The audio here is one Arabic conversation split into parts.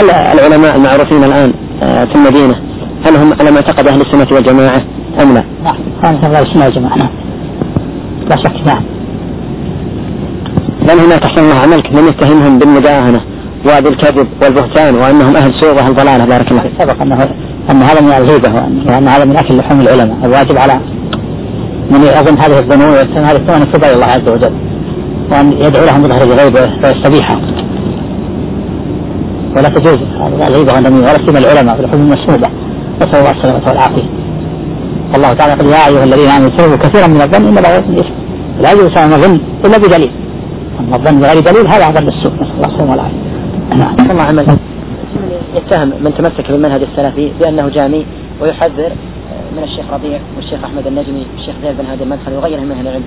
هل العلماء المعروفين الآن في المدينة هل هم على معتقد أهل السنة والجماعة أم لا؟ نعم، أهل السنة والجماعة، نعم لا شك. نعم، لأن هناك أحسن الله عملك من يتهمهم بالمداهنة وبالكذب والبهتان وأنهم أهل سوء وأهل ضلالة. بارك الله. سبق أن هذا من الغيبة وأن هذا من أكل لحوم العلماء. الواجب على من يظن هذه الظنون ويتهم هذه الظنون يتوب إلى الله عز وجل وأن يدعو لهم بظهر الغيبة ويستبيحهم، ولا تجوز الغيبة والنميمة ولا سيما العلماء في الحلم المسمومة. نسأل الله السلامة والعافية. الله تعالى يقول يا أيها الذين آمنوا اجتنبوا كثيرا من الظن إن بعض الإثم إثم، لا يجوز أن نظن إلا بدليل. أما الظن بغير دليل هذا أعظم السوء. نسأل الله السلامة والعافية. نعم. الله عمل يتهم من تمسك بالمنهج السلفي بأنه جامي ويحذر من الشيخ ربيع والشيخ أحمد النجمي والشيخ زيد بن هادي المدخلي وغيرهم من أهل العلم.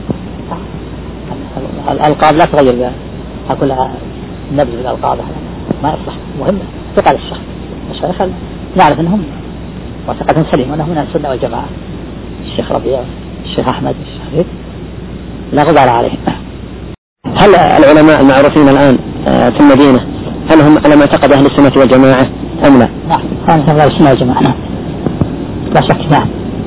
الألقاب لا تغير بها، أقول نبذ بالألقاب ما يصلح. مهم ثقة للشيخ الشيخ نعرف أنهم وثقة سليمة وأنهم من السنة والجماعة. الشيخ ربيع الشيخ أحمد الشيخ زيد لا غبار عليه. هل العلماء المعروفين الآن في المدينة هل هم على معتقد أهل السنة والجماعة أم لا؟ نعم، أهل السنة والجماعة، نعم لا شك. نعم،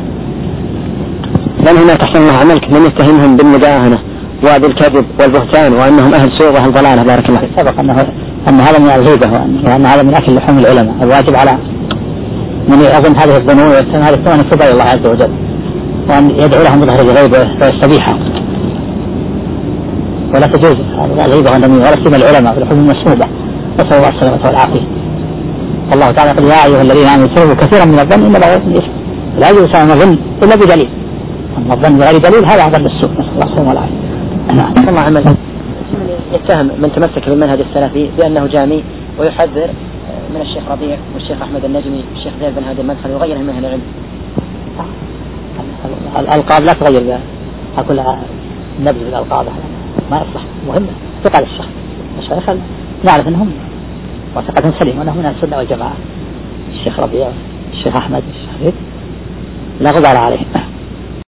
لأن هناك أحسن الله عملك من يتهمهم بالمداهنة وبالكذب والبهتان وأنهم أهل سوء وأهل ضلالة. بارك الله. سبق أن هذا من الغيبة وأن هذا من أكل لحوم العلماء. الواجب على من يظن هذه الظنون ويتهم هذه الظنون يتوب إلى الله عز وجل وأن يدعو لهم بظهر الغيبة ويستبيحهم، ولا تجوز الغيبة والنميمة ولا سيما العلماء في الحلم المسمومة. نسأل الله السلامة والعافية. الله تعالى يقول يا أيها الذين آمنوا اجتنبوا كثيرا من الظن إن بعض الإثم إثم، لا يجوز أن نظن إلا بدليل. أما الظن بغير دليل هذا أعظم السوء. نسأل الله السلامة والعافية. نعم. الله عمل يتهم من تمسك بالمنهج السلفي بأنه جامي ويحذر من الشيخ ربيع والشيخ أحمد النجمي والشيخ زيد بن هادي المدخلي وغيرهم من أهل العلم. الألقاب لا تغير بها، أقول نبذ بالألقاب ما يصلح. مهم ثقة للشيخ الشيخ نعرف أنهم وثقة سليمة وأنهم من السنة والجماعة. الشيخ ربيع الشيخ أحمد الشيخ زيد لا غبار عليه.